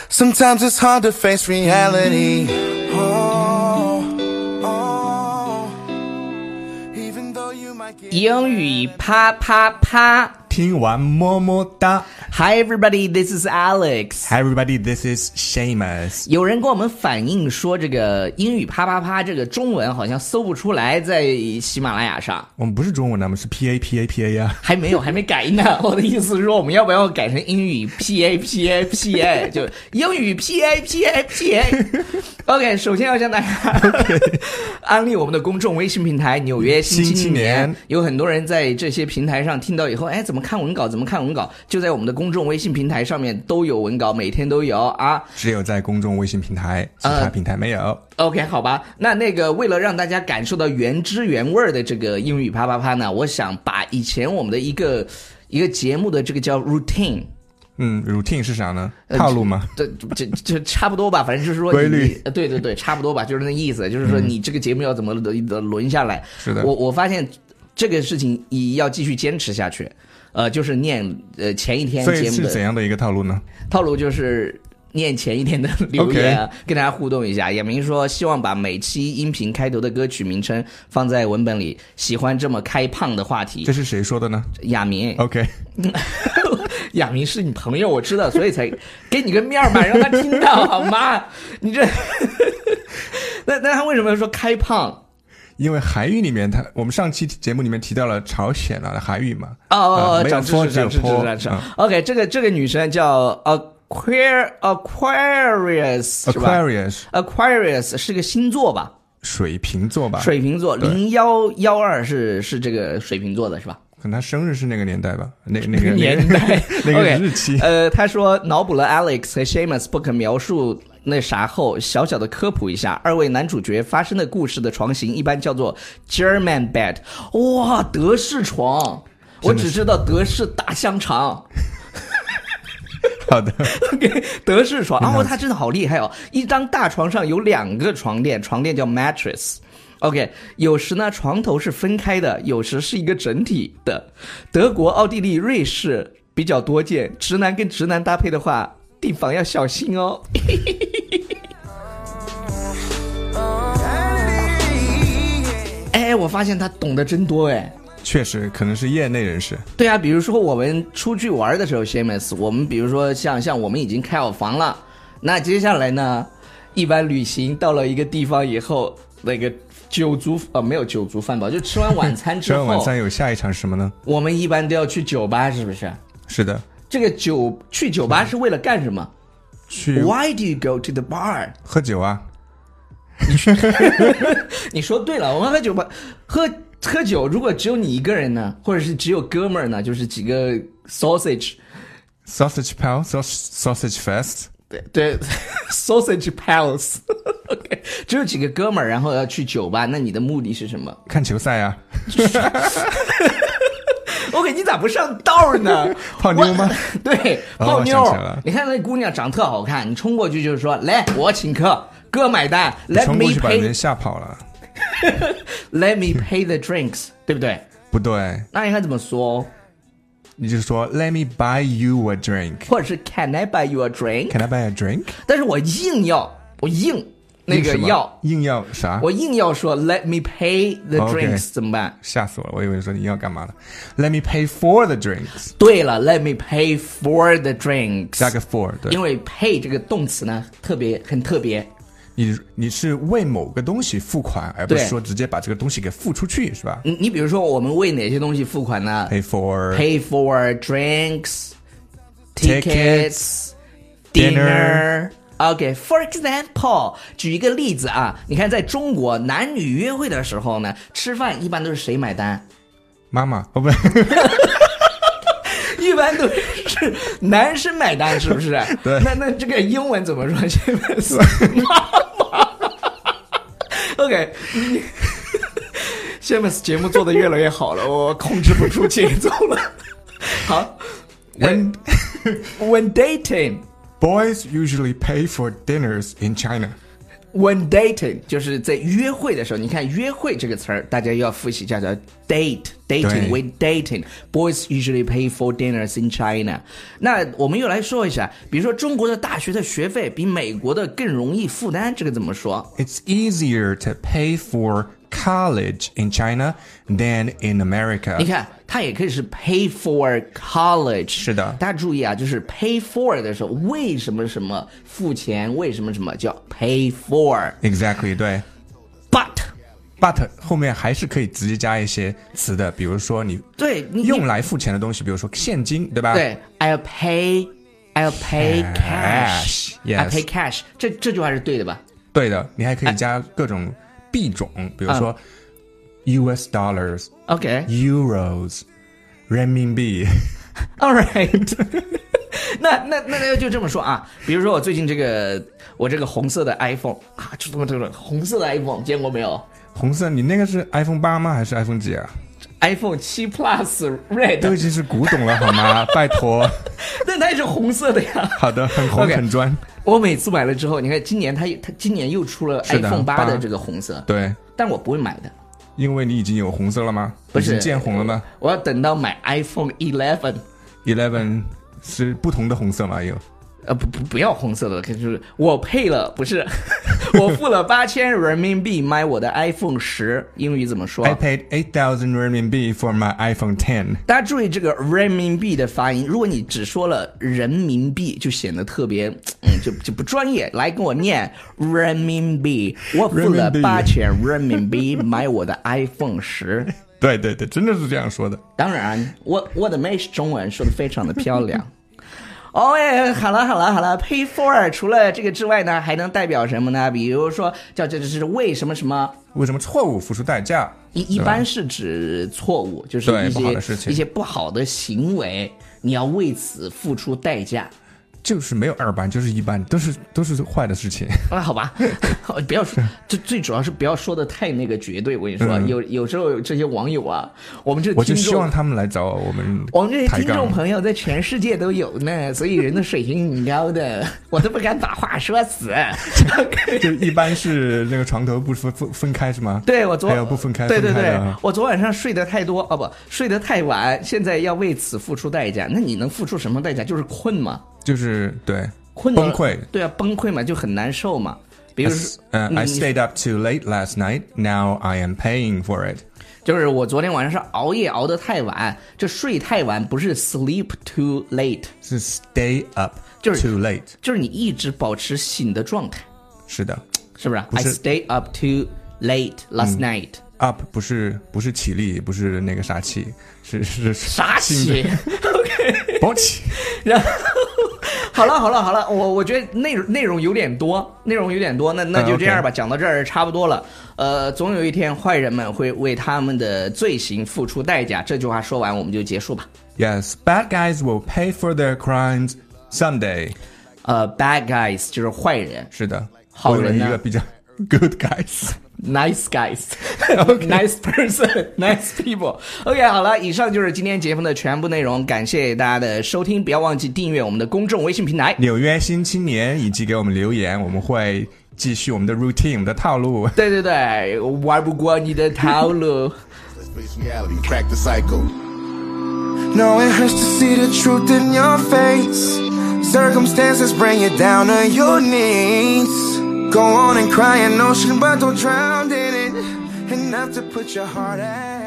Sometimes it's hard to face reality. Even though you might get 英语啪啪啪。 听完么么哒。 Hi everybody, this is Alex. Hi everybody, this is Seamus. 有人跟我们反映说，这个英语啪啪啪这个中文好像搜不出来，在喜马拉雅上。 我们不是中文的，我们是 PA 呀。 还没改呢。我的意思是说，我们要不要改成英语 PA 就英语 PA。 OK， 首先要向大家安利我们的公众微信平台纽约新青年。有很多人在这些平台上听到以后，哎，怎么看文稿？就在我们的公众微信平台上面都有文稿，每天都有啊。 只有在公众微信平台，其他平台没有。 OK， 好吧，那个为了让大家感受到原汁原味的这个英语啪啪啪呢，我想把以前我们的一个节目的这个叫 routine。routine 是啥呢？套路吗？ 这差不多吧，反正就是说规律。 对，差不多吧，就是那意思，就是说你这个节目要怎么轮下来。 是的， 我发现这个事情要继续坚持下去。就是念前一天节目的。 所以是怎样的一个套路呢？ 套路就是念前一天的留言啊，跟大家互动一下。亚明说希望把每期音频开头的歌曲名称放在文本里，喜欢这么开胖的话题。 这是谁说的呢？ 亚明。 OK 亚明是你朋友，我知道，所以才给你个面嘛，让他听到好吗？你这那他为什么说开胖？ 因为韩语里面我们上期节目里面提到了朝鲜的韩语嘛。没有坡只有坡。 OK， 这个女生叫Aquarius 是个星座吧？ 水瓶座吧。 水瓶座0112是这个水瓶座的是吧？ 可能他生日是那个年代吧，那个年代那个日期。 他说脑补了 Alex 和 Seamus 不可描述那啥后，小小的科普一下，二位男主角发生的故事的床型一般叫做 German bed。 哇，德式床，我只知道德式大香肠。 好的 ，OK， 德式床。他真的好厉害哦！一张大床上有2个床垫叫 mattress。OK， 有时呢床头是分开的，有时是一个整体的。德国、奥地利、瑞士比较多见。直男跟直男搭配的话，订房要小心哦。哎，我发现他懂得真多哎。 确实，可能是业内人士。 对啊，比如说我们出去玩的时候 ，Seamus， 我们比如说像我们已经开好房了，那接下来呢，一般旅行到了一个地方以后，那个没有酒足饭饱，就吃完晚餐之后， 吃完晚餐有下一场是什么呢？ 我们一般都要去酒吧，是不是？ 是的。 这个去酒吧是为了干什么？ 去 Why do you go to the bar？ 喝酒啊。 你说对了，我们喝酒吧，喝酒，如果只有你一个人呢，或者是只有哥们儿呢，就是几个 sausage pal sausage fest。 对sausage pals。 OK， 只有几个哥们儿，然后要去酒吧，那你的目的是什么？ 看球赛啊。 OK， 你咋不上道呢？ 泡妞吗？ 对，泡妞。你看那姑娘长特好看，你冲过去就是说，来，我请客，哥买单。Let me pay。 冲过去把人吓跑了。 Let me pay the drinks， 对不对？ 不对。 那应该怎么说？ 你就说 Let me buy you a drink， 或者是 Can I buy you a drink？ Can I buy a drink？ 但是我硬那个硬要啥？ 我硬要说 Let me pay the drinks， Okay， 怎么办？ 吓死我了，我以为说你要干嘛了。Let me pay for the drinks。 对了 Let me pay for the drinks， 加个 for， 对， 因为 pay 这个动词呢很特别。 你是为某个东西付款，而不是说直接把这个东西给付出去，是吧？ 你比如说我们为哪些东西付款呢？ Pay for drinks, tickets, dinner。OK， for example， 举一个例子啊，你看在中国男女约会的时候呢，吃饭一般都是谁买单？ 妈妈，哦不一般都是男生买单，是不是？ 对。 那这个英文怎么说？现在是妈妈。OK， Seamus 节目做得越来越好了，我控制不住节奏了。好 ，when dating。 Boys usually pay for dinners in China. When dating 就是在约会的时候，你看约会这个词儿，大家要复习，叫做 dating。Dating with dating, boys usually pay for dinners in China. 那我们又来说一下，比如说中国的大学的学费比美国的更容易负担，这个怎么说 ？It's easier to pay for college in China than in America. 你看，它也可以是 pay for college。 是的， 大家注意啊，就是 pay for 的时候，为什么什么付钱，为什么什么叫 pay for？Exactly， 对。But 后面还是可以直接加一些词的，比如说你用来付钱的东西，比如说现金，对吧？ 对 ，I'll pay cash. Yes. I pay cash. 这句话是对的吧？ 对的，你还可以加各种币种，比如说 US dollars、Euros、人民币。 All right. 那就这么说啊，比如说我最近我这个红色的 iPhone 啊，这红色的 iPhone 见过没有？ 红色，你那个是 iPhone 8吗？还是 iPhone 几啊？ iPhone 7 Plus Red 都已经是古董了好吗？拜托。 但它也是红色的呀。 好的，很红很专。 我每次买了之后，你看今年它今年又出了 iPhone 8的这个红色， 对， 但我不会买的。 因为你已经有红色了吗？ 不是， 已经见红了吗？ 我要等到买 iPhone 11。11 是不同的红色吗？有？ 不要红色的，就是我配了，不是，我付了8000人民币买我的 iPhone 10，英语怎么说 ？I paid 8,000 人民币 for my iPhone 10。 大家注意这个人民币的发音，如果你只说了人民币，就显得特别，就不专业。来跟我念人民币，我付了8000人民币买我的 iPhone 10。 对，真的是这样说的。 当然，我的美式中文说的非常的漂亮。好了 pay for 除了这个之外呢，还能代表什么呢？比如说这是为什么错误付出代价， 一般是指错误，就是一些不好的行为，你要为此付出代价。 就是没有二般，就是一般，都是坏的事情啊。好吧，不要说，最主要是不要说的太那个绝对。我跟你说，有时候这些网友啊，我就希望他们来找我们这些听众朋友在全世界都有呢，所以人的水平挺高的，我都不敢把话说死。 就一般是那个床头不分开是吗？ 对， 还有不分开。 对，我昨晚上睡得太多睡得太晚，现在要为此付出代价。那你能付出什么代价？就是困嘛。 就是对困崩溃， 对啊，崩溃嘛，就很难受嘛。比如说 I stayed up too late last night. Now I am paying for it. 就是我昨天晚上是熬夜熬得太晚，这睡太晚不是 sleep too late， 是 stay up too late， 就是你一直保持醒的状态。 是的， 是不是 ？I stayed up too late last night. Up 不是起立，不是那个杀气，是杀气。OK， 勃起。 然后好了，我觉得内容有点多，那就这样吧，讲到这儿差不多了。总有一天坏人们会为他们的罪行付出代价。这句话说完我们就结束吧。 Yes, bad guys will pay for their crimes someday. Bad guys 就是坏人。 是的， 好人呢一个比较 good guys。Nice guys. Okay. Nice person. Nice people. OK， 好了，以上就是今天节目的全部内容，感谢大家的收听，不要忘记订阅我们的公众微信平台纽约新青年，以及给我们留言，我们会继续我们的 routine， 我们的套路。 对，玩不过你的套路。 No, it hurts to see the truth in your face. Circumstances bring you down to your knees.Go on and cry an ocean, but don't drown in it. Enough to put your heart at